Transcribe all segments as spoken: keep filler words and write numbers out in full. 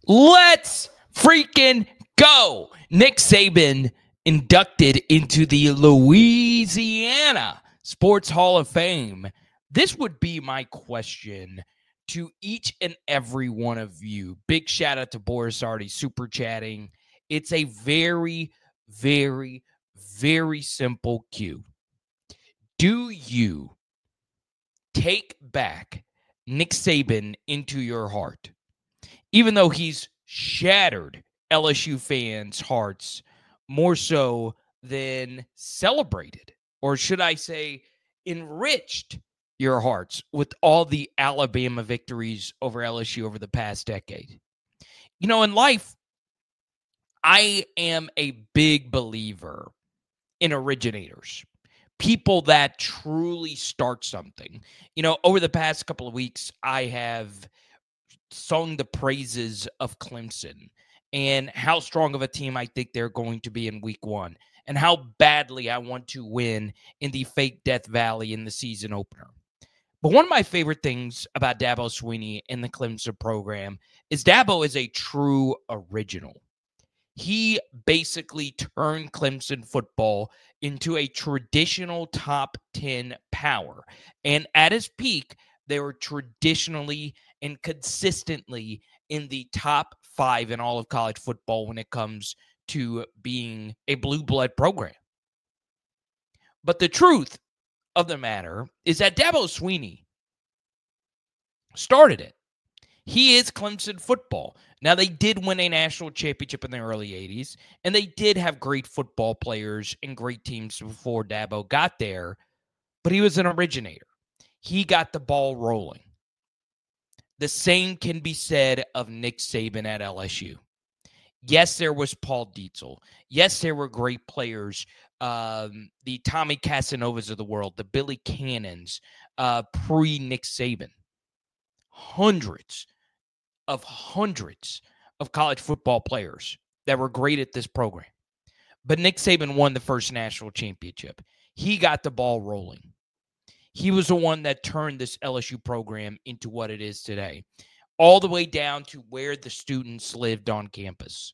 Let's freaking go. Nick Saban inducted into the Louisiana Sports Hall of Fame. This would be my question to each and every one of you. Big shout out to Boris Artie super chatting. It's a very, very, very simple cue. Do you take back Nick Saban into your heart? Even though he's shattered L S U fans' hearts more so than celebrated, or should I say enriched your hearts with all the Alabama victories over L S U over the past decade. You know, in life, I am a big believer in originators, people that truly start something. You know, over the past couple of weeks, I have sung the praises of Clemson and how strong of a team I think they're going to be in week one and how badly I want to win in the fake Death Valley in the season opener. But one of my favorite things about Dabo Swinney and the Clemson program is Dabo is a true original. He basically turned Clemson football into a traditional top ten power. And at his peak, they were traditionally and consistently in the top five in all of college football when it comes to being a blue blood program. But the truth of the matter is that Dabo Swinney started it. He is Clemson football. Now, they did win a national championship in the early eighties, and they did have great football players and great teams before Dabo got there, but he was an originator. He got the ball rolling. The same can be said of Nick Saban at L S U. Yes, there was Paul Dietzel. Yes, there were great players, um, the Tommy Casanovas of the world, the Billy Cannons, uh, pre-Nick Saban. Hundreds of hundreds of college football players that were great at this program. But Nick Saban won the first national championship. He got the ball rolling. He was the one that turned this L S U program into what it is today, all the way down to where the students lived on campus.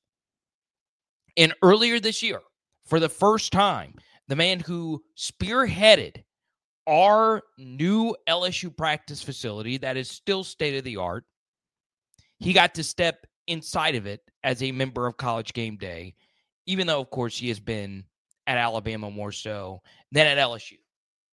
And earlier this year, for the first time, the man who spearheaded our new L S U practice facility that is still state-of-the-art, he got to step inside of it as a member of College Game Day, even though, of course, he has been at Alabama more so than at L S U.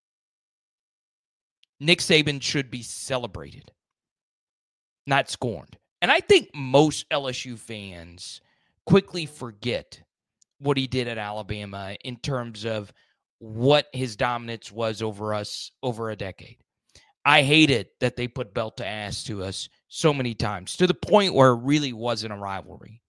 Nick Saban should be celebrated, not scorned. And I think most L S U fans quickly forget what he did at Alabama in terms of what his dominance was over us over a decade. I hated that they put belt to ass to us so many times, to the point where it really wasn't a rivalry.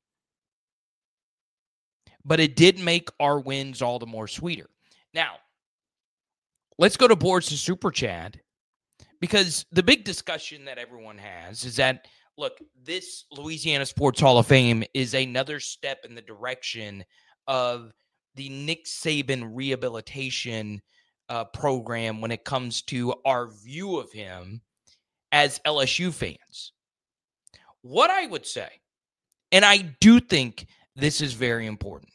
But it did make our wins all the more sweeter. Now, let's go to Boris' Super Chat, because the big discussion that everyone has is that, look, this Louisiana Sports Hall of Fame is another step in the direction of the Nick Saban rehabilitation uh, program when it comes to our view of him as L S U fans. What I would say, and I do think this is very important,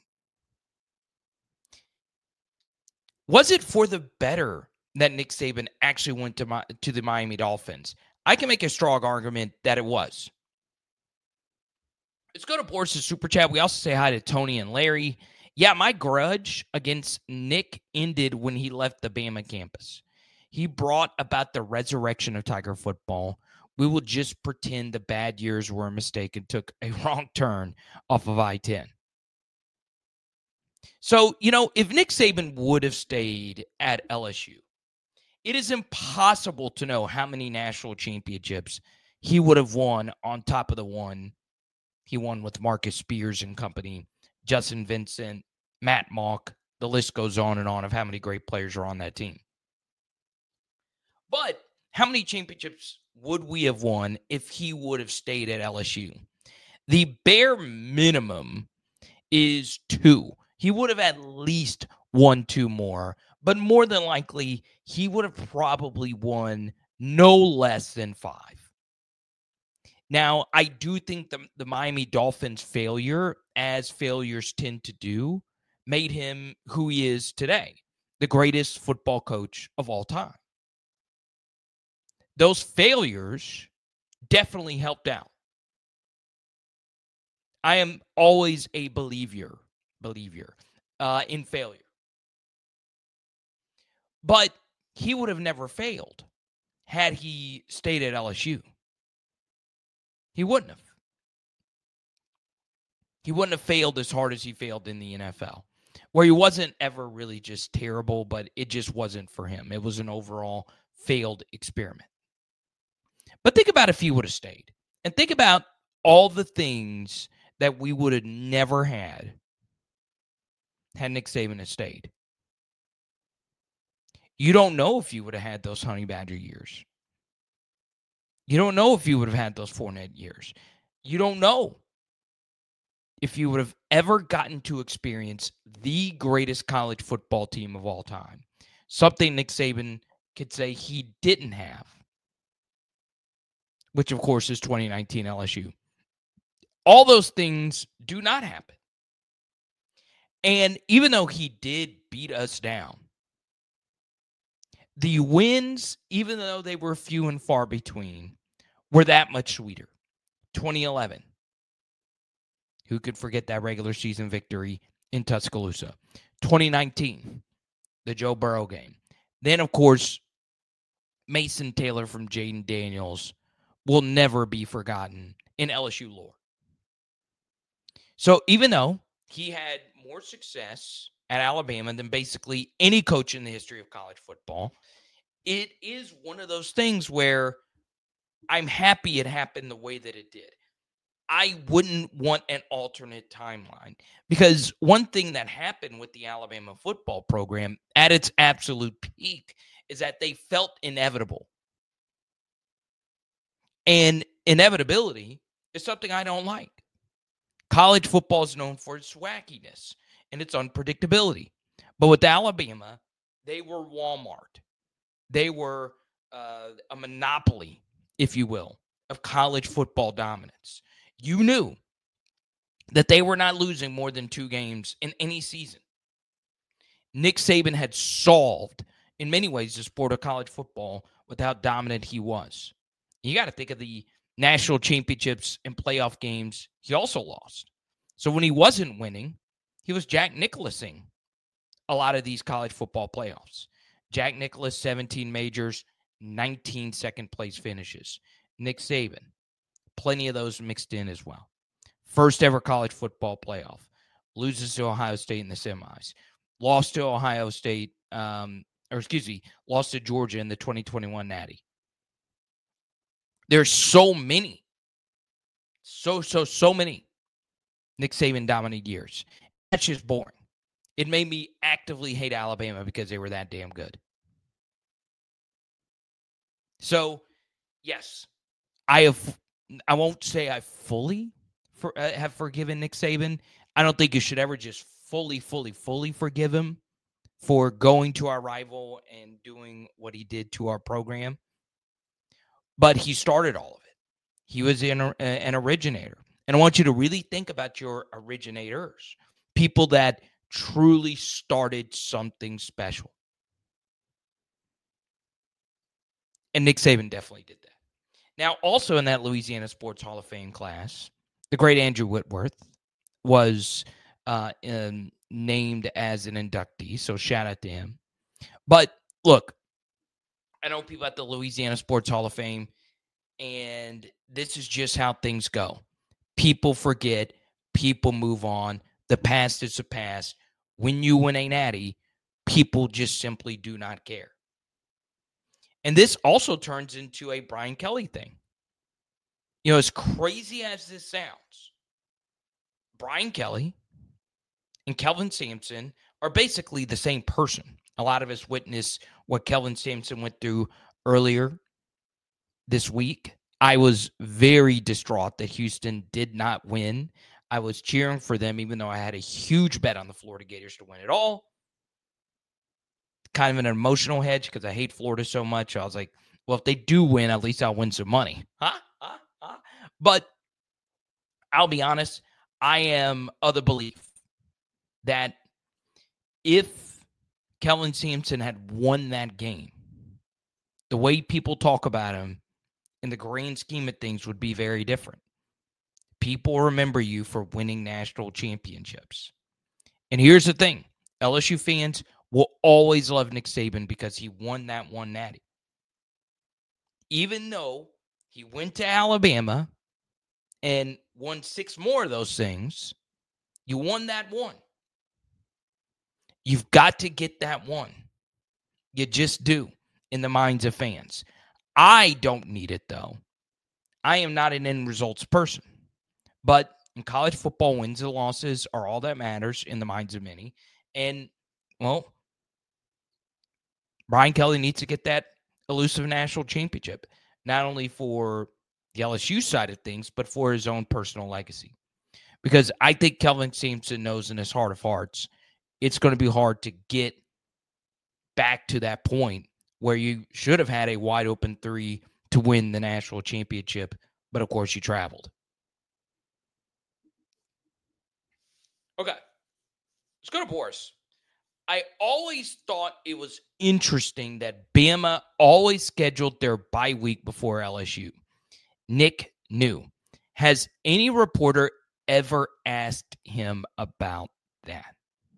was it for the better that Nick Saban actually went to, my, to the Miami Dolphins? I can make a strong argument that it was. Let's go to Boris' Super Chat. We also say hi to Tony and Larry. Yeah, my grudge against Nick ended when he left the Bama campus. He brought about the resurrection of Tiger football. We will just pretend the bad years were a mistake and took a wrong turn off of I ten. So, you know, if Nick Saban would have stayed at L S U, it is impossible to know how many national championships he would have won on top of the one he won with Marcus Spears and company, Justin Vincent, Matt Mock. The list goes on and on of how many great players are on that team. But how many championships would we have won if he would have stayed at L S U? The bare minimum is two. He would have at least won two more, but more than likely, he would have probably won no less than five. Now, I do think the, the Miami Dolphins failure, as failures tend to do, made him who he is today, the greatest football coach of all time. Those failures definitely helped out. I am always a believer, believer uh, in failure. But he would have never failed had he stayed at L S U. He wouldn't have. He wouldn't have failed as hard as he failed in the N F L, where he wasn't ever really just terrible, but it just wasn't for him. It was an overall failed experiment. But think about if he would have stayed. And think about all the things that we would have never had had Nick Saban have stayed. You don't know if you would have had those Honey Badger years. You don't know if you would have had those Fournette years. You don't know if you would have ever gotten to experience the greatest college football team of all time. Something Nick Saban could say he didn't have, which, of course, is twenty nineteen L S U. All those things do not happen. And even though he did beat us down, the wins, even though they were few and far between, were that much sweeter. twenty eleven. Who could forget that regular season victory in Tuscaloosa? twenty nineteen, the Joe Burrow game. Then, of course, Mason Taylor from Jaden Daniels will never be forgotten in L S U lore. So even though he had more success at Alabama than basically any coach in the history of college football, it is one of those things where I'm happy it happened the way that it did. I wouldn't want an alternate timeline, because one thing that happened with the Alabama football program at its absolute peak is that they felt inevitable. And inevitability is something I don't like. College football is known for its wackiness and its unpredictability. But with Alabama, they were Walmart. They were uh, a monopoly, if you will, of college football dominance. You knew that they were not losing more than two games in any season. Nick Saban had solved, in many ways, the sport of college football with how dominant he was. You got to think of the national championships and playoff games he also lost. So when he wasn't winning, he was Jack Nicklausing a lot of these college football playoffs. Jack Nicklaus, seventeen majors, nineteen second-place finishes. Nick Saban, plenty of those mixed in as well. First ever college football playoff. Loses to Ohio State in the semis. Lost to Ohio State, um, or excuse me, lost to Georgia in the twenty twenty-one Natty. There's so many, so, so, so many Nick Saban dominated years. That's just boring. It made me actively hate Alabama because they were that damn good. So, yes, I have. I won't say I fully for, uh, have forgiven Nick Saban. I don't think you should ever just fully, fully, fully forgive him for going to our rival and doing what he did to our program. But he started all of it. He was an, uh, an originator. And I want you to really think about your originators, people that truly started something special. And Nick Saban definitely did that. Now, also in that Louisiana Sports Hall of Fame class, the great Andrew Whitworth was uh, in, named as an inductee, so shout out to him. But look, I know people at the Louisiana Sports Hall of Fame, and this is just how things go. People forget. People move on. The past is the past. When you win a natty, people just simply do not care. And this also turns into a Brian Kelly thing. You know, as crazy as this sounds, Brian Kelly and Kelvin Sampson are basically the same person. A lot of us witnessed what Kelvin Sampson went through earlier this week. I was very distraught that Houston did not win. I was cheering for them, even though I had a huge bet on the Florida Gators to win it all. Kind of an emotional hedge because I hate Florida so much. I was like, well, if they do win, at least I'll win some money. Huh? Huh? Huh? But I'll be honest, I am of the belief that if Kelvin Sampson had won that game, the way people talk about him in the grand scheme of things would be very different. People remember you for winning national championships. And here's the thing. L S U fans will always love Nick Saban because he won that one natty. Even though he went to Alabama and won six more of those things, you won that one. You've got to get that one. You just do in the minds of fans. I don't need it, though. I am not an end results person. But in college football, wins and losses are all that matters in the minds of many. And, well, Brian Kelly needs to get that elusive national championship, not only for the L S U side of things, but for his own personal legacy. Because I think Kelvin Sampson knows in his heart of hearts, it's going to be hard to get back to that point where you should have had a wide open three to win the national championship, but of course you traveled. Okay, let's go to Boris. I always thought it was interesting that Bama always scheduled their bye week before L S U. Nick knew. Has any reporter ever asked him about that?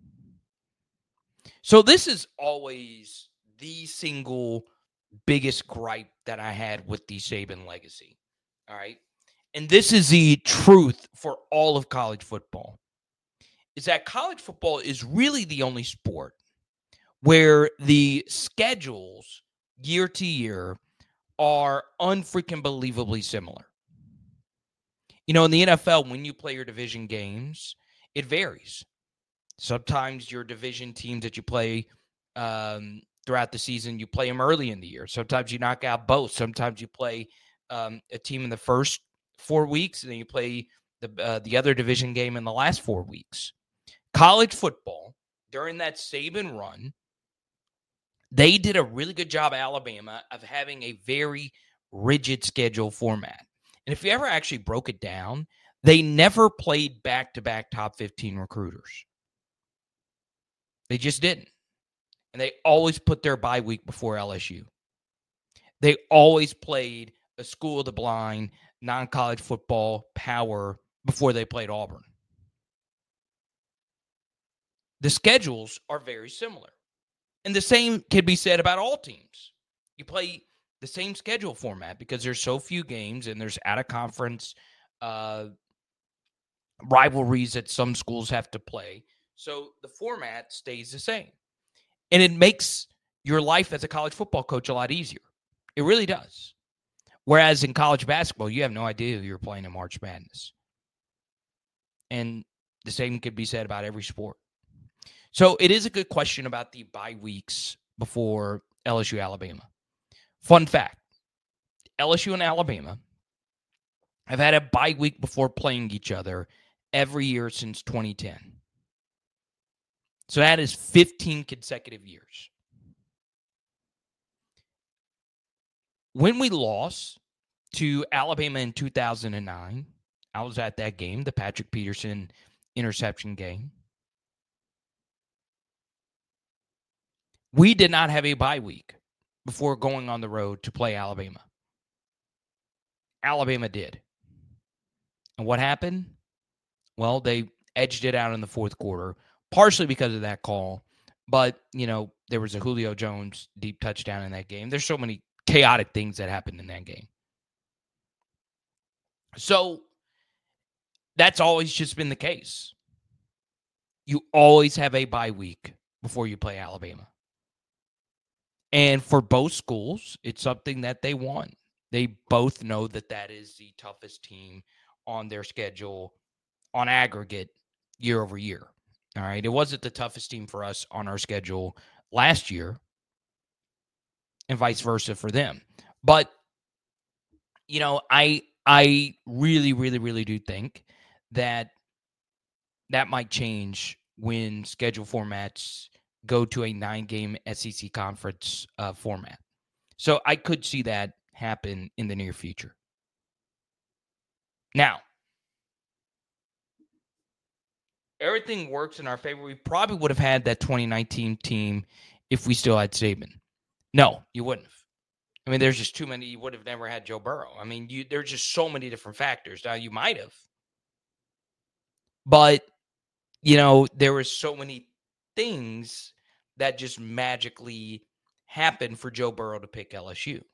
So this is always the single biggest gripe that I had with the Saban legacy. All right. And this is the truth for all of college football. Is that college football is really the only sport where the schedules year to year are unfreaking believably similar. You know, in the N F L, when you play your division games, it varies. Sometimes your division teams that you play um, throughout the season, you play them early in the year. Sometimes you knock out both. Sometimes you play um, a team in the first four weeks, and then you play the uh, the other division game in the last four weeks. College football, during that Saban run, they did a really good job at Alabama of having a very rigid schedule format. And if you ever actually broke it down, they never played back-to-back top fifteen recruiters. They just didn't. And they always put their bye week before L S U. They always played a school of the blind, non-college football power before they played Auburn. The schedules are very similar. And the same can be said about all teams. You play the same schedule format because there's so few games and there's out-of-conference uh, rivalries that some schools have to play. So the format stays the same. And it makes your life as a college football coach a lot easier. It really does. Whereas in college basketball, you have no idea who you're playing in March Madness. And the same could be said about every sport. So it is a good question about the bye weeks before L S U Alabama. Fun fact, L S U and Alabama have had a bye week before playing each other every year since twenty ten. So that is fifteen consecutive years. When we lost to Alabama in two thousand nine, I was at that game, the Patrick Peterson interception game. We did not have a bye week before going on the road to play Alabama. Alabama did. And what happened? Well, they edged it out in the fourth quarter, partially because of that call. But, you know, there was a Julio Jones deep touchdown in that game. There's so many chaotic things that happened in that game. So that's always just been the case. You always have a bye week before you play Alabama. And for both schools, it's something that they want. They both know that that is the toughest team on their schedule on aggregate year over year. All right. It wasn't the toughest team for us on our schedule last year and vice versa for them. But, you know, I I really, really, really do think that that might change when schedule formats go to a nine-game S E C conference uh, format. So I could see that happen in the near future. Now, everything works in our favor. We probably would have had that twenty nineteen team if we still had Saban. No, you wouldn't have. I mean, there's just too many. You would have never had Joe Burrow. I mean, you, there's just so many different factors. Now, you might have. But, you know, there were so many things that just magically happened for Joe Burrow to pick L S U.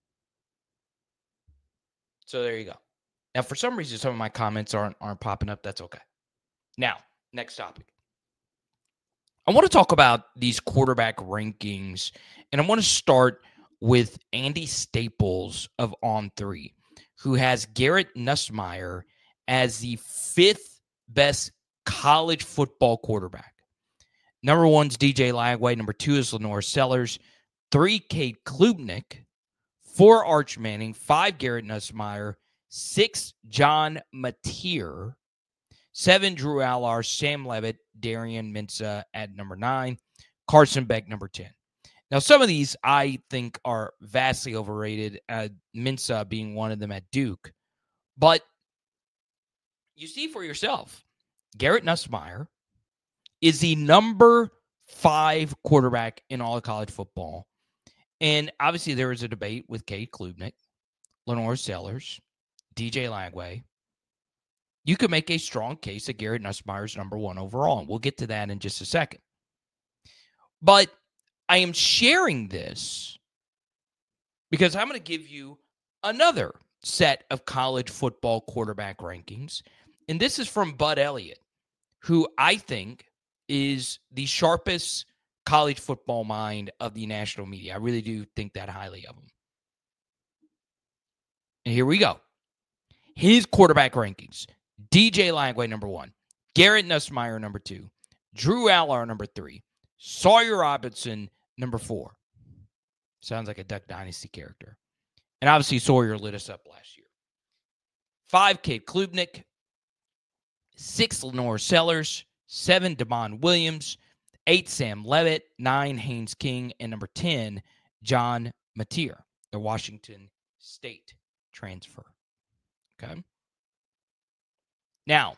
So there you go. Now, for some reason, some of my comments aren't aren't popping up. That's okay. Now, next topic. I want to talk about these quarterback rankings, and I want to start with Andy Staples of On three, who has Garrett Nussmeier as the fifth best college football quarterback. Number one is D J Lagway. Number two is Lenore Sellers. Three, Cade Klubnik. Four, Arch Manning. Five, Garrett Nussmeier. Six, John Mateer. Seven, Drew Allard. Sam Levitt. Darian Mensah at number nine. Carson Beck, number ten. Now, some of these I think are vastly overrated, uh, Mensah being one of them at Duke. But you see for yourself, Garrett Nussmeier is the number five quarterback in all of college football. And obviously there is a debate with Cade Klubnik, Lenore Sellers, D J Lagway. You could make a strong case that Garrett Nussmeier is number one overall, and we'll get to that in just a second. But I am sharing this because I'm going to give you another set of college football quarterback rankings. And this is from Bud Elliott, who I think is the sharpest college football mind of the national media. I really do think that highly of him. And here we go. His quarterback rankings. D J Lagway, number one. Garrett Nussmeier, number two. Drew Allard, number three. Sawyer Robinson, number four. Sounds like a Duck Dynasty character. And obviously Sawyer lit us up last year. Five, Cade Klubnik. Six, Lenore Sellers. Seven, Damon Williams. Eight, Sam Levitt. Nine, Haynes King. And number ten, John Mateer, the Washington State transfer. Okay. Now,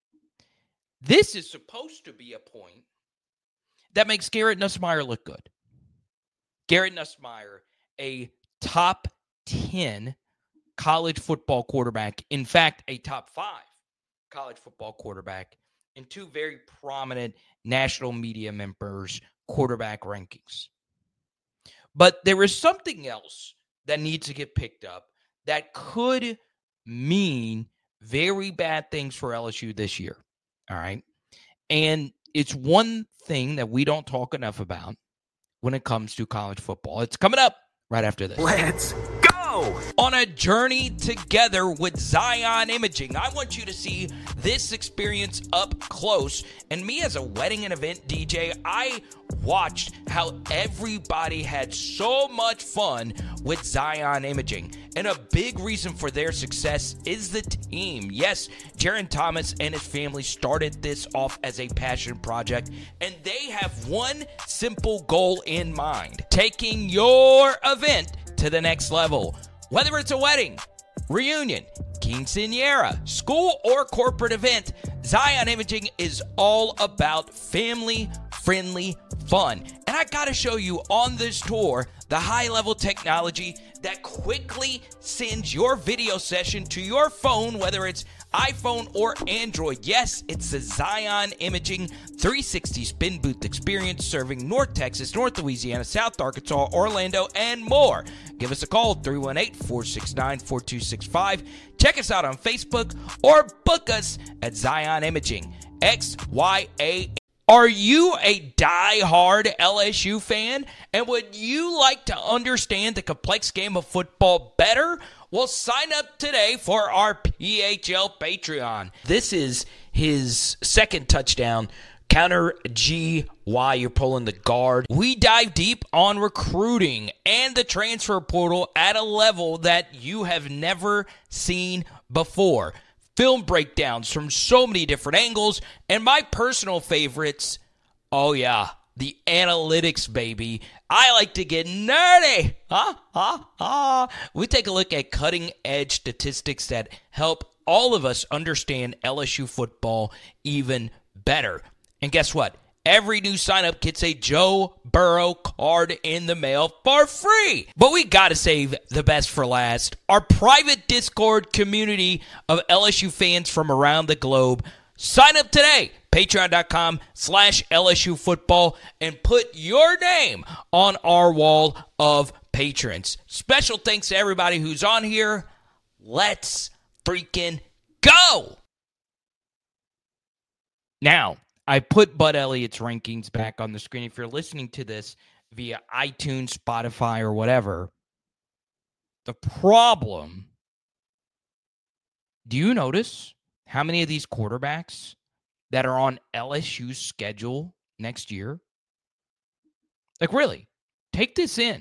this is supposed to be a point that makes Garrett Nussmeier look good. Garrett Nussmeier, a top ten college football quarterback. In fact, a top five college football quarterback in two very prominent national media members' quarterback rankings. But there is something else that needs to get picked up that could mean very bad things for L S U this year. All right. And it's one thing that we don't talk enough about when it comes to college football. It's coming up right after this. Let's go! On a journey together with Zion Imaging, I want you to see this experience up close. And me as a wedding and event D J, I watched how everybody had so much fun with Zion Imaging. And a big reason for their success is the team. Yes, Jaron Thomas and his family started this off as a passion project, and they have one simple goal in mind: taking your event to the next level. Whether it's a wedding, reunion, quinceañera, school, or corporate event, Zion Imaging is all about family-friendly fun. And I gotta show you on this tour the high-level technology that quickly sends your video session to your phone, whether it's iPhone or Android. Yes, it's the Zion Imaging three sixty spin booth experience, serving North Texas, North Louisiana, South Arkansas, Orlando, and more. Give us a call, three one eight, four six nine, four two six five. Check us out on Facebook or book us at Zion Imaging. X Y A. Are you a die-hard L S U fan? And would you like to understand the complex game of football better? Well, sign up today for our P H L Patreon. This is his second touchdown. Counter G while you're pulling the guard. We dive deep on recruiting and the transfer portal at a level that you have never seen before. Film breakdowns from so many different angles, and my personal favorites, oh yeah, the analytics, baby. I like to get nerdy. Ha, ha, ha. We take a look at cutting-edge statistics that help all of us understand L S U football even better. And guess what? Every new sign-up gets a Joe Burrow card in the mail for free. But we got to save the best for last. Our private Discord community of L S U fans from around the globe. Sign up today. Patreon.com slash LSU football and put your name on our wall of patrons. Special thanks to everybody who's on here. Let's freaking go. Now, I put Bud Elliott's rankings back on the screen. If you're listening to this via iTunes, Spotify, or whatever, the problem, do you notice how many of these quarterbacks that are on L S U's schedule next year? Like, really, take this in.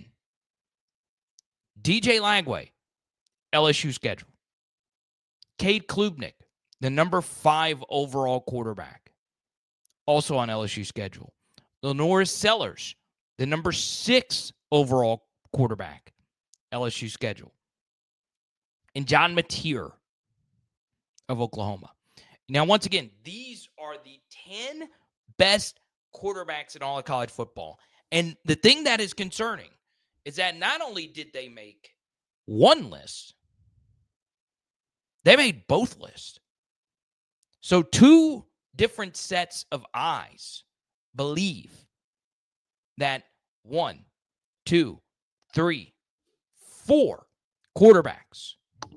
D J Lagway, L S U schedule. Cade Klubnik, the number five overall quarterback, also on L S U schedule. Lenoris Sellers, the number six overall quarterback, L S U schedule. And John Mateer of Oklahoma. Now, once again, these are the ten best quarterbacks in all of college football. And the thing that is concerning is that not only did they make one list, they made both lists. So two different sets of eyes believe that one, two, three, four quarterbacks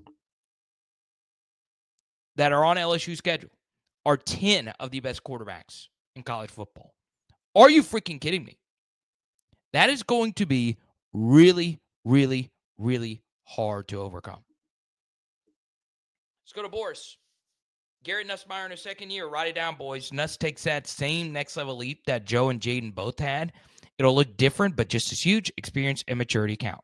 that are on L S U schedule are ten of the best quarterbacks in college football. Are you freaking kidding me? That is going to be really, really, really hard to overcome. Let's go to Boris. Garrett Nussmeier in his second year. Write it down, boys. Nuss takes that same next-level leap that Joe and Jaden both had. It'll look different, but just as huge. Experience and maturity count.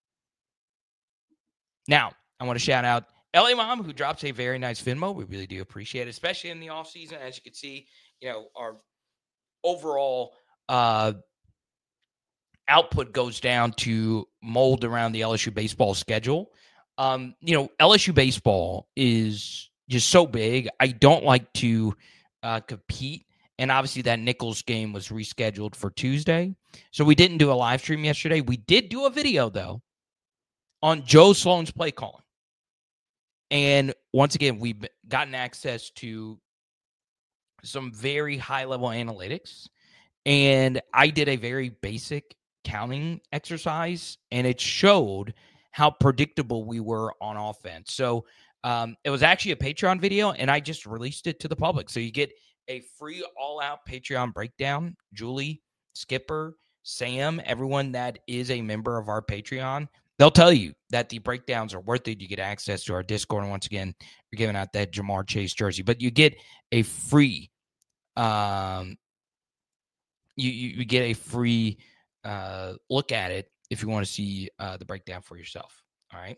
Now, I want to shout out L A Mom, who drops a very nice Venmo. We really do appreciate it, especially in the offseason. As you can see, you know, our overall uh, output goes down to mold around the L S U baseball schedule. Um, you know, L S U baseball is just so big. I don't like to uh, compete. And obviously that Nichols game was rescheduled for Tuesday. So we didn't do a live stream yesterday. We did do a video, though, on Joe Sloan's play calling. And once again, we've gotten access to some very high-level analytics. And I did a very basic counting exercise, and it showed how predictable we were on offense. So um, it was actually a Patreon video, and I just released it to the public. So you get a free all-out Patreon breakdown. Julie, Skipper, Sam, everyone that is a member of our Patreon, they'll tell you that the breakdowns are worth it. You get access to our Discord, and once again, we're giving out that Jamar Chase jersey. But you get a free, um, you, you, you get a free uh, look at it if you want to see uh, the breakdown for yourself. All right.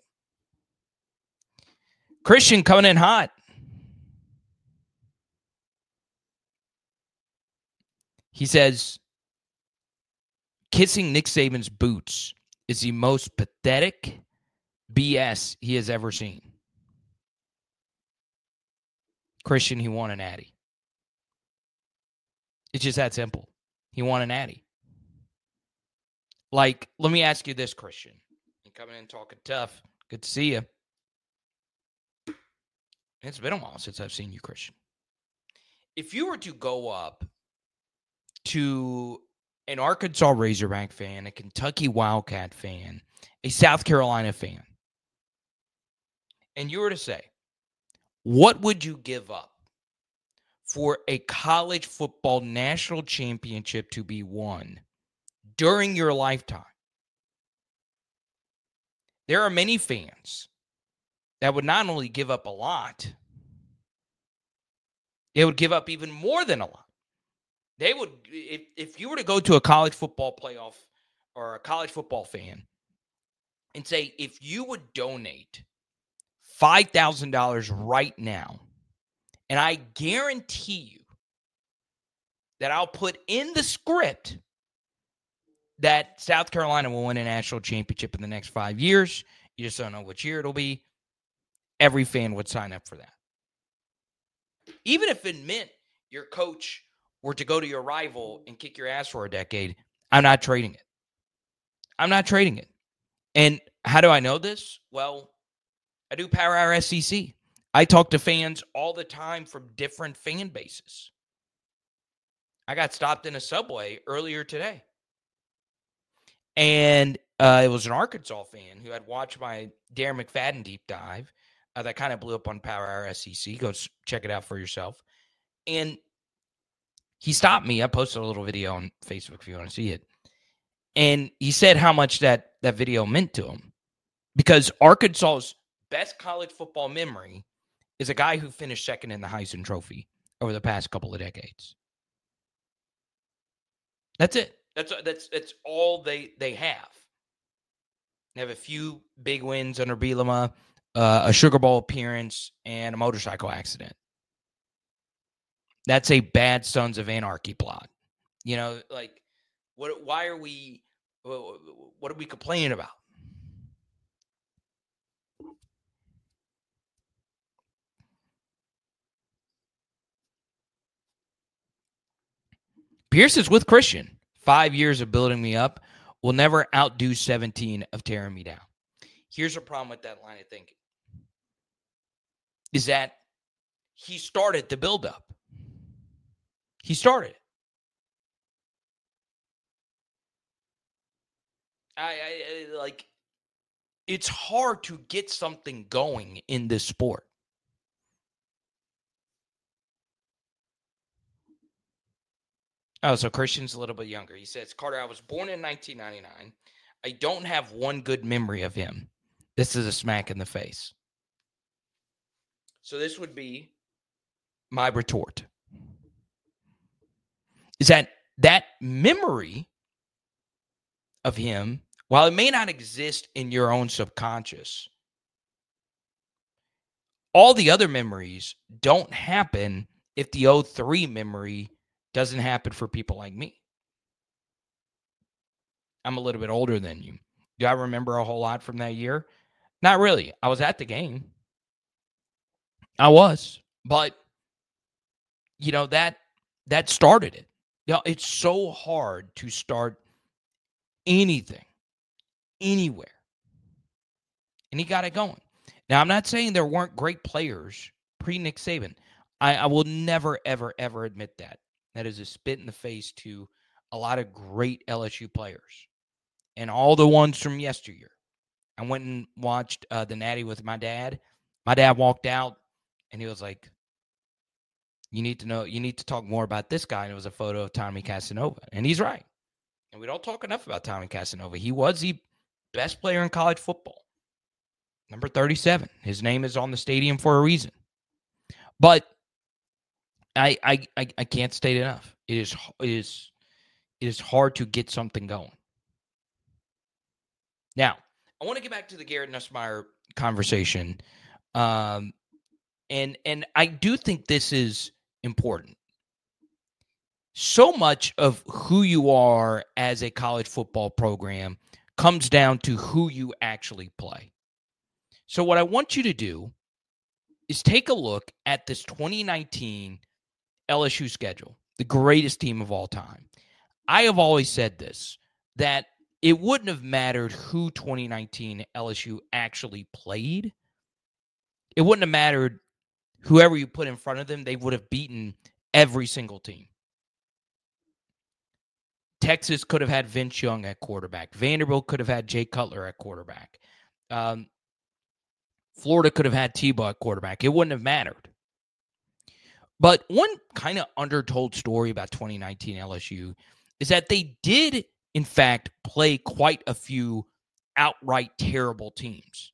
Christian coming in hot. He says, kissing Nick Saban's boots is the most pathetic B S he has ever seen. Christian, he won an Natty. It's just that simple. He won an Natty. Like, let me ask you this, Christian. You're coming in talking tough. Good to see you. It's been a while since I've seen you, Christian. If you were to go up to an Arkansas Razorback fan, a Kentucky Wildcat fan, a South Carolina fan, and you were to say, what would you give up for a college football national championship to be won during your lifetime? There are many fans that would not only give up a lot, they would give up even more than a lot. They would, if, if you were to go to a college football playoff or a college football fan and say, if you would donate five thousand dollars right now, and I guarantee you that I'll put in the script that South Carolina will win a national championship in the next five years. You just don't know which year it'll be. Every fan would sign up for that. Even if it meant your coach were to go to your rival and kick your ass for a decade, I'm not trading it. I'm not trading it. And how do I know this? Well, I do Power Hour S E C. I talk to fans all the time from different fan bases. I got stopped in a subway earlier today. And uh, it was an Arkansas fan who had watched my Darren McFadden deep dive uh, that kind of blew up on Power Hour S E C. Go check it out for yourself. And he stopped me. I posted a little video on Facebook if you want to see it. And he said how much that, that video meant to him. Because Arkansas's best college football memory is a guy who finished second in the Heisman Trophy over the past couple of decades. That's it. That's that's that's all they they have. They have a few big wins under Bielema, uh, a Sugar Bowl appearance, and a motorcycle accident. That's a bad Sons of Anarchy plot. You know, like, what? Why are we? What are we complaining about? Pierce is with Christian. Five years of building me up will never outdo seventeen of tearing me down. Here's a problem with that line of thinking. Is that he started the buildup. He started. I, I, I like, it's hard to get something going in this sport. Oh, so Christian's a little bit younger. He says, Carter, I was born in nineteen ninety-nine. I don't have one good memory of him. This is a smack in the face. So this would be my retort. Is that that memory of him, while it may not exist in your own subconscious, all the other memories don't happen if the oh three memory doesn't happen for people like me. I'm a little bit older than you. Do I remember a whole lot from that year? Not really. I was at the game. I was. But, you know, that that started it. You know, it's so hard to start anything, anywhere. And he got it going. Now, I'm not saying there weren't great players pre-Nick Saban. I, I will never, ever, ever admit that. That is a spit in the face to a lot of great L S U players. And all the ones from yesteryear. I went and watched uh, the Natty with my dad. My dad walked out, and he was like, you need to know, you need to talk more about this guy. And it was a photo of Tommy Casanova. And he's right. And we don't talk enough about Tommy Casanova. He was the best player in college football. Number thirty-seven. His name is on the stadium for a reason. But I I I, I can't state enough. It is it is it is hard to get something going. Now, I want to get back to the Garrett Nussmeier conversation. Um, and and I do think this is important. So much of who you are as a college football program comes down to who you actually play. So what I want you to do is take a look at this twenty nineteen L S U schedule, the greatest team of all time. I have always said this, that it wouldn't have mattered who twenty nineteen L S U actually played. It wouldn't have mattered whoever you put in front of them. They would have beaten every single team. Texas could have had Vince Young at quarterback. Vanderbilt could have had Jay Cutler at quarterback. Um, Florida could have had Tebow at quarterback. It wouldn't have mattered. But one kind of undertold story about twenty nineteen L S U is that they did, in fact, play quite a few outright terrible teams.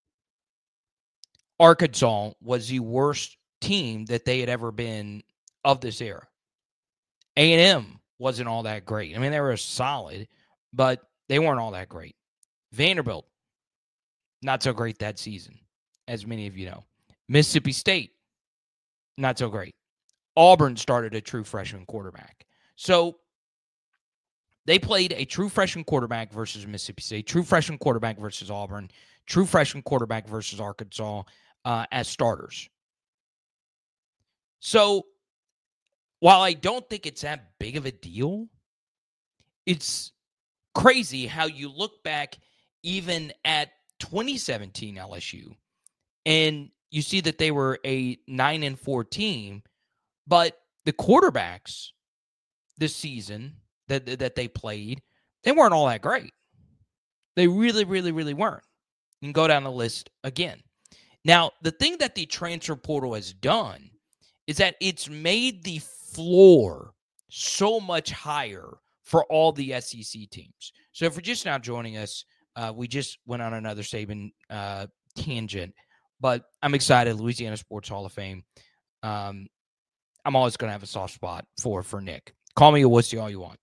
Arkansas was the worst team that they had ever been of this era. A and M wasn't all that great. I mean, they were solid, but they weren't all that great. Vanderbilt, not so great that season, as many of you know. Mississippi State, not so great. Auburn started a true freshman quarterback. So they played a true freshman quarterback versus Mississippi State, true freshman quarterback versus Auburn, true freshman quarterback versus Arkansas uh, as starters. So while I don't think it's that big of a deal, it's crazy how you look back even at twenty seventeen L S U and you see that they were a nine and four team, but the quarterbacks this season that that they played, they weren't all that great. They really, really, really weren't. You can go down the list again. Now, the thing that the transfer portal has done is that it's made the floor so much higher for all the S E C teams. So if you're just now joining us, uh, we just went on another Saban uh, tangent, but I'm excited. Louisiana Sports Hall of Fame. Um, I'm always going to have a soft spot for for Nick. Call me a wussy all you want.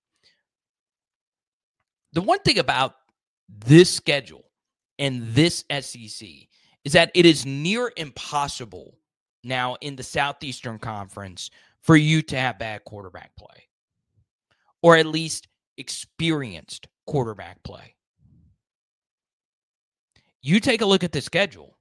The one thing about this schedule and this S E C is that it is near impossible now in the Southeastern Conference for you to have bad quarterback play, or at least experienced quarterback play. You take a look at the schedule.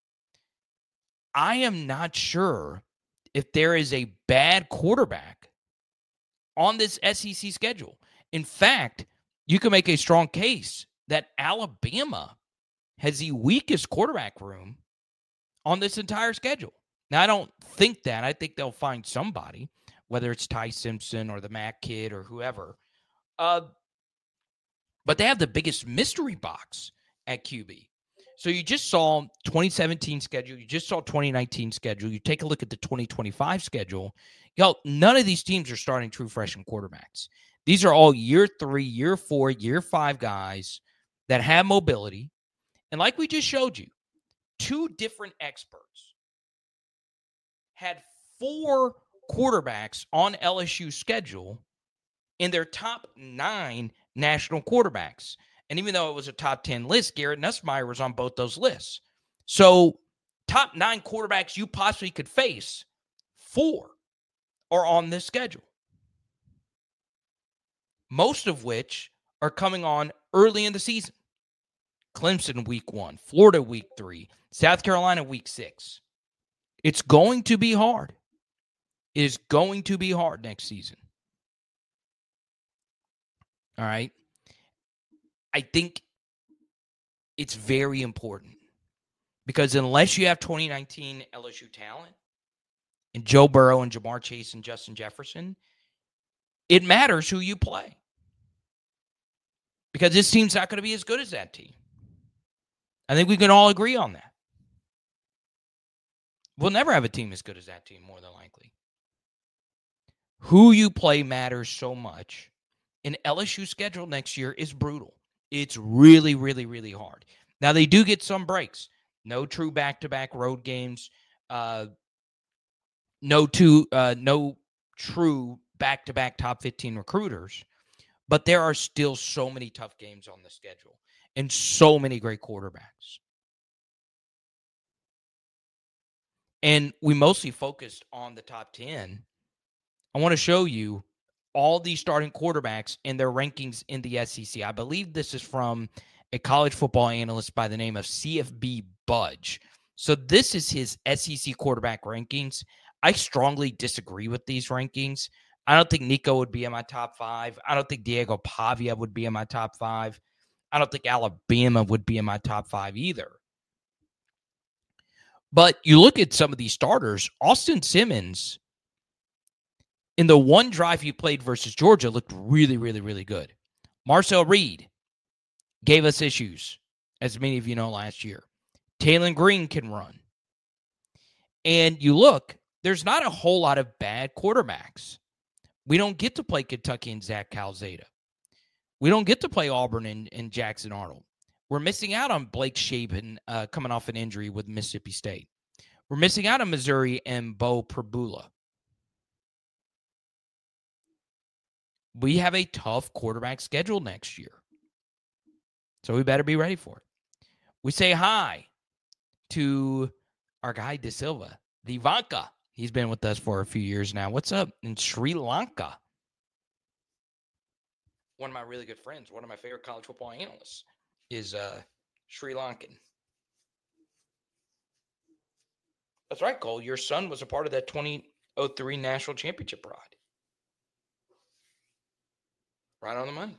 I am not sure if there is a bad quarterback on this S E C schedule. In fact, you can make a strong case that Alabama has the weakest quarterback room on this entire schedule. Now, I don't think that. I think they'll find somebody, whether it's Ty Simpson or the Mac kid or whoever. Uh, but they have the biggest mystery box at Q B. So you just saw twenty seventeen schedule. You just saw twenty nineteen schedule. You take a look at the twenty twenty-five schedule. Yo, none of these teams are starting true freshman quarterbacks. These are all year three, year four, year five guys that have mobility. And like we just showed you, two different experts had four quarterbacks on L S U's schedule in their top nine national quarterbacks. And even though it was a top ten list, Garrett Nussmeier was on both those lists. So top nine quarterbacks you possibly could face, four are on this schedule. Most of which are coming on early in the season. Clemson week one, Florida week three, South Carolina week six. It's going to be hard. It is going to be hard next season. All right. I think it's very important because unless you have twenty nineteen L S U talent and Joe Burrow and Jamar Chase and Justin Jefferson, it matters who you play because this team's not going to be as good as that team. I think we can all agree on that. We'll never have a team as good as that team, more than likely. Who you play matters so much. And L S U's schedule next year is brutal. It's really, really, really hard. Now, they do get some breaks. No true back-to-back road games. Uh, no two, uh, no true back-to-back top fifteen recruiters. But there are still so many tough games on the schedule and so many great quarterbacks. And we mostly focused on the top ten. I want to show you all these starting quarterbacks and their rankings in the S E C. I believe this is from a college football analyst by the name of C F B Budge. So this is his S E C quarterback rankings. I strongly disagree with these rankings. I don't think Nico would be in my top five. I don't think Diego Pavia would be in my top five. I don't think Alabama would be in my top five either. But you look at some of these starters, Austin Simmons, in the one drive he played versus Georgia, looked really, really, really good. Marcel Reed gave us issues, as many of you know, last year. Taylon Green can run. And you look, there's not a whole lot of bad quarterbacks. We don't get to play Kentucky and Zach Calzada. We don't get to play Auburn and, and Jackson Arnold. We're missing out on Blake Shapen uh, coming off an injury with Mississippi State. We're missing out on Missouri and Bo Prabula. We have a tough quarterback schedule next year. So we better be ready for it. We say hi to our guy De Silva, the Ivanka. He's been with us for a few years now. What's up in Sri Lanka? One of my really good friends, one of my favorite college football analysts, is uh, Sri Lankan. That's right, Cole. Your son was a part of that twenty oh three national championship pride. Right on the money.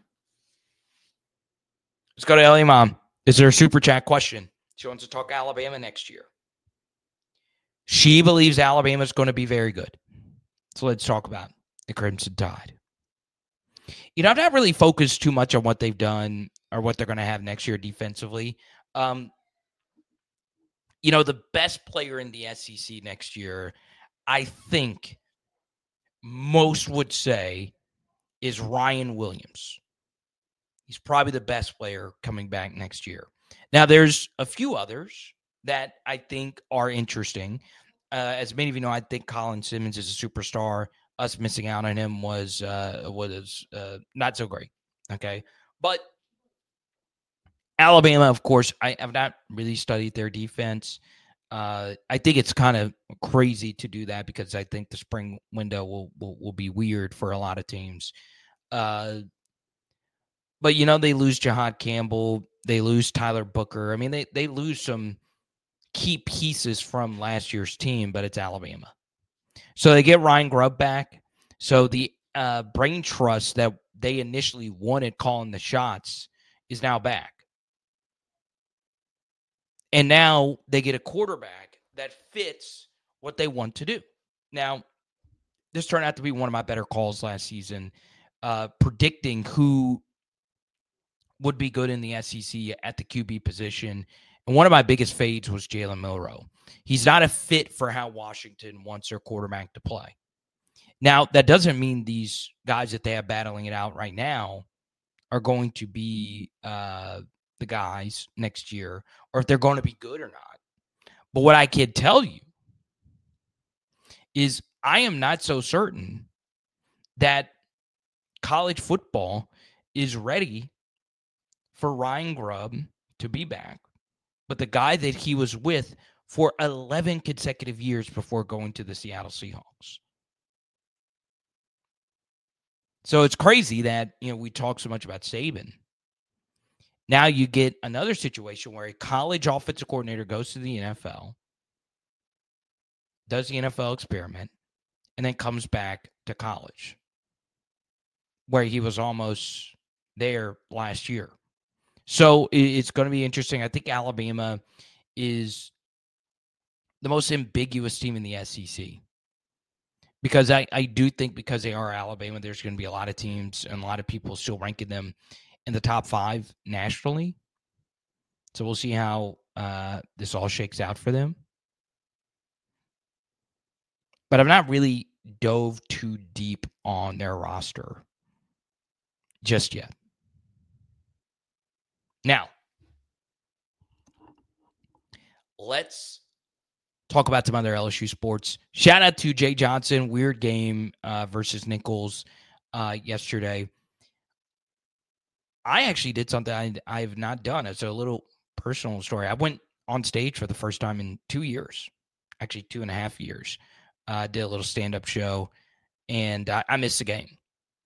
Let's go to Ellie Mom. Is there a super chat question? She wants to talk Alabama next year. She believes Alabama is going to be very good. So let's talk about the Crimson Tide. You know, I'm not really focused too much on what they've done or what they're going to have next year defensively. Um, you know, the best player in the S E C next year, I think most would say, is Ryan Williams. He's probably the best player coming back next year. Now, there's a few others that I think are interesting. Uh, as many of you know, I think Colin Simmons is a superstar. Us missing out on him was uh, was uh, not so great. Okay, but Alabama, of course, I have not really studied their defense. Uh, I think it's kind of crazy to do that because I think the spring window will will, will be weird for a lot of teams. Uh, but you know, they lose Jahad Campbell, they lose Tyler Booker. I mean, they they lose some key pieces from last year's team, but it's Alabama. So they get Ryan Grubb back. So the uh, brain trust that they initially wanted calling the shots is now back. And now they get a quarterback that fits what they want to do. Now, this turned out to be one of my better calls last season, uh, predicting who would be good in the S E C at the Q B position. And one of my biggest fades was Jalen Milroe. He's not a fit for how Washington wants their quarterback to play. Now, that doesn't mean these guys that they have battling it out right now are going to be uh, the guys next year, or if they're going to be good or not. But what I can tell you is I am not so certain that college football is ready for Ryan Grubb to be back, but the guy that he was with for eleven consecutive years before going to the Seattle Seahawks. So it's crazy that, you know, we talk so much about Saban. Now you get another situation where a college offensive coordinator goes to the N F L, does the N F L experiment, and then comes back to college, where he was almost there last year. So it's going to be interesting. I think Alabama is the most ambiguous team in the S E C. Because I, I do think because they are Alabama, there's going to be a lot of teams and a lot of people still ranking them in the top five nationally. So we'll see how uh, this all shakes out for them. But I've not really dove too deep on their roster just yet. Now, let's talk about some other L S U sports. Shout out to Jay Johnson. Weird game uh, versus Nichols uh, yesterday. I actually did something I, I have not done. It's a little personal story. I went on stage for the first time in two years, actually two and a half years. I uh, did a little stand-up show, and I, I missed the game.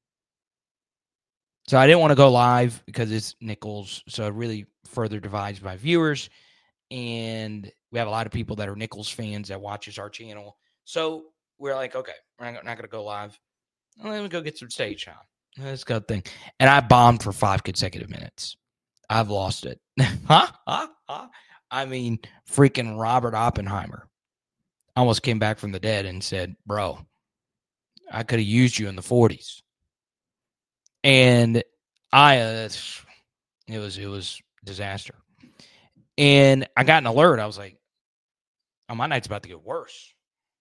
So I didn't want to go live because it's Nichols, so it really further divides my viewers. And we have a lot of people that are Nichols fans that watches our channel. So we're like, okay, we're not, not going to go live. Well, let me go get some stage time. That's a good thing. And I bombed for five consecutive minutes. I've lost it. huh? Huh? Huh? I mean, freaking Robert Oppenheimer almost came back from the dead and said, bro, I could have used you in the forties. And I, uh, it was, it was disaster. And I got an alert. I was like, oh, my night's about to get worse.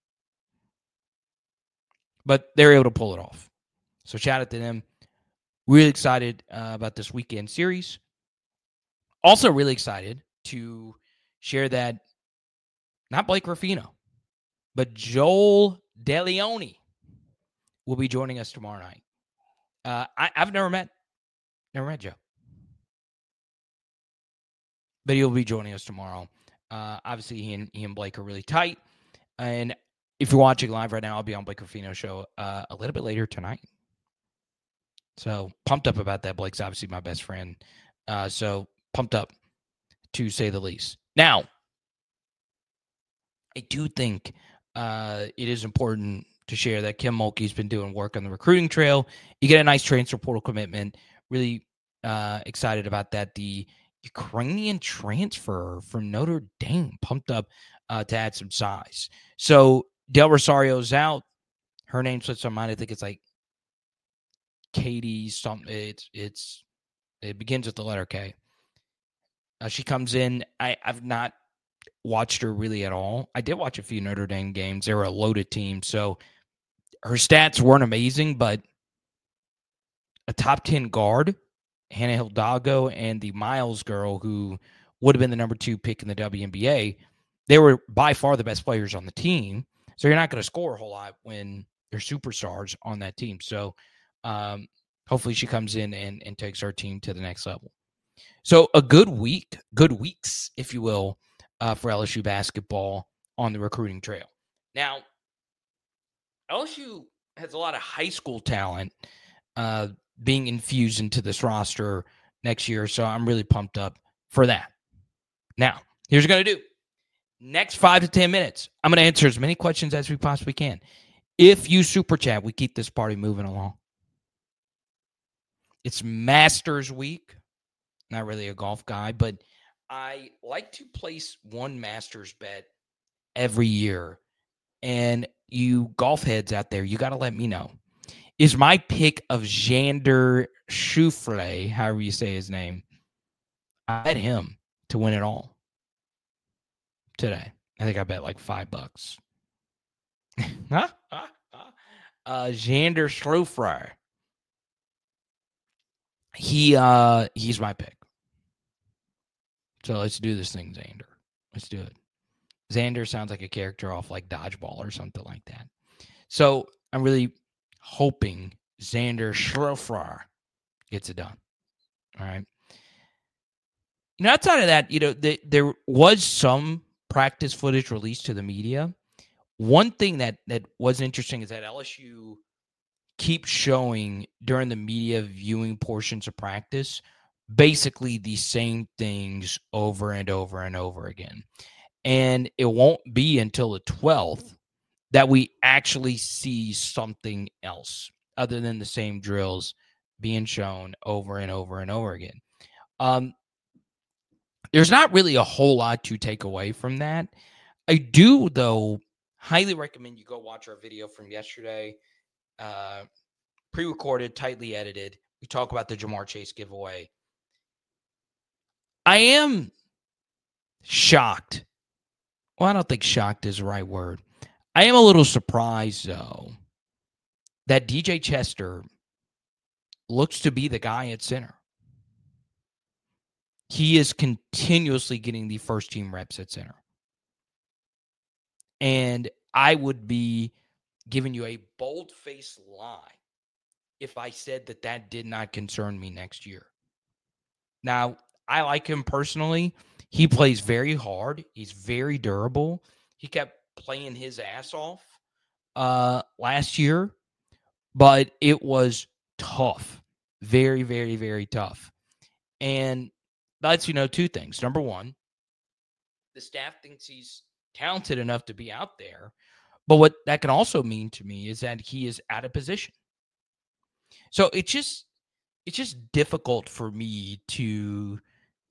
But they're able to pull it off. So shout out to them. Really excited uh, about this weekend series. Also really excited to share that not Blake Ruffino, but Joel DeLeone will be joining us tomorrow night. Uh, I, I've never met, never met Joe. But he'll be joining us tomorrow. Uh, obviously, he and, he and Blake are really tight. And if you're watching live right now, I'll be on Blake Ruffino's show uh, a little bit later tonight. So pumped up about that. Blake's obviously my best friend. Uh, so pumped up, to say the least. Now, I do think uh, it is important to share that Kim Mulkey's been doing work on the recruiting trail. You get a nice transfer portal commitment. Really uh, excited about that. The Ukrainian transfer from Notre Dame, pumped up uh, to add some size. So Del Rosario's out. Her name slips on mind. I think it's like Katie something. It's it's it begins with the letter K. Uh, she comes in. I, I've not watched her really at all. I did watch a few Notre Dame games. They were a loaded team, so her stats weren't amazing, but a top ten guard, Hannah Hidalgo, and the Miles girl, who would have been the number two pick in the W N B A, they were by far the best players on the team. So you're not going to score a whole lot when they're superstars on that team. So um, hopefully she comes in and, and takes our team to the next level. So a good week, good weeks, if you will, uh, for L S U basketball on the recruiting trail. Now, L S U has a lot of high school talent uh, being infused into this roster next year, so I'm really pumped up for that. Now, here's what we're going to do. Next five to ten minutes, I'm going to answer as many questions as we possibly can. If you super chat, we keep this party moving along. It's Masters Week. Not really a golf guy, but I like to place one Masters bet every year. And you golf heads out there, you got to let me know. Is my pick of Xander Schauffele, however you say his name, I bet him to win it all today. I think I bet like five bucks. huh? Huh? Huh? Uh, Xander Schauffele. He uh he's my pick. So let's do this thing, Xander. Let's do it. Xander sounds like a character off like Dodgeball or something like that. So I'm really hoping Xander Schauffele gets it done. All right. You know, outside of that, you know, the, there was some practice footage released to the media. One thing that that was interesting is that L S U keeps showing during the media viewing portions of practice basically the same things over and over and over again. And it won't be until the twelfth that we actually see something else other than the same drills being shown over and over and over again. Um, there's not really a whole lot to take away from that. I do, though, highly recommend you go watch our video from yesterday. Uh, pre-recorded, tightly edited. We talk about the Jamar Chase giveaway. I am shocked. Well, I don't think shocked is the right word. I am a little surprised, though, that D J Chester looks to be the guy at center. He is continuously getting the first team reps at center. And I would be giving you a bold-faced lie if I said that that did not concern me next year. Now, I like him personally. He plays very hard. He's very durable. He kept playing his ass off uh, last year, but it was tough. Very, very, very tough. And that lets you know two things. Number one, the staff thinks he's talented enough to be out there. But what that can also mean to me is that he is out of position. So it's just it's just difficult for me to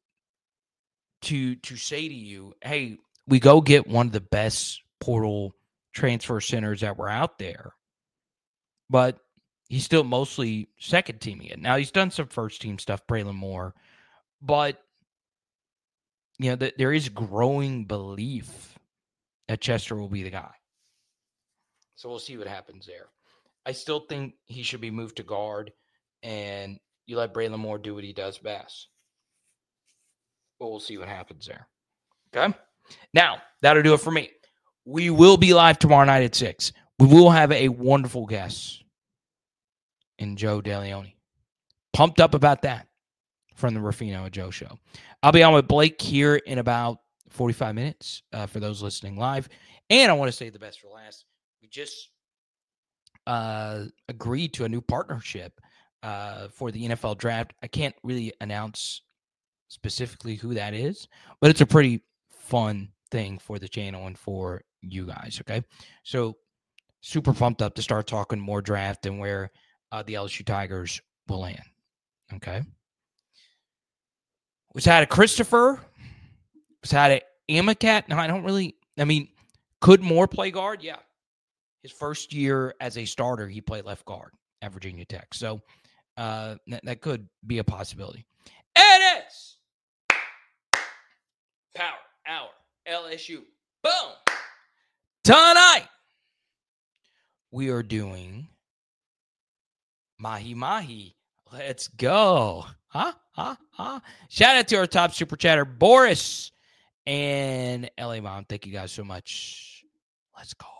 to to say to you, hey, we go get one of the best portal transfer centers that were out there, but he's still mostly second teaming it. Now he's done some first team stuff, Braylon Moore, but you know that there is growing belief that Chester will be the guy. So we'll see what happens there. I still think he should be moved to guard, and you let Braylon Moore do what he does best. But we'll see what happens there. Okay? Now, that'll do it for me. We will be live tomorrow night at six. We will have a wonderful guest in Joe DeLeone. Pumped up about that from the Ruffino and Joe show. I'll be on with Blake here in about forty-five minutes uh, for those listening live. And I want to say the best for last. We just uh, agreed to a new partnership uh, for the N F L draft. I can't really announce specifically who that is, but it's a pretty fun thing for the channel and for you guys, okay? So super pumped up to start talking more draft and where uh, the L S U Tigers will land. Okay. Was had a Christopher. Was had a Amakat. No, I don't really. I mean, could Moore play guard? Yeah. His first year as a starter, he played left guard at Virginia Tech. So uh, that, that could be a possibility. It is Power Hour L S U. Boom. Tonight, we are doing Mahi Mahi. Let's go. Huh? Huh? Huh? Shout out to our top super chatter, Boris and L A Mom. Thank you guys so much. Let's go.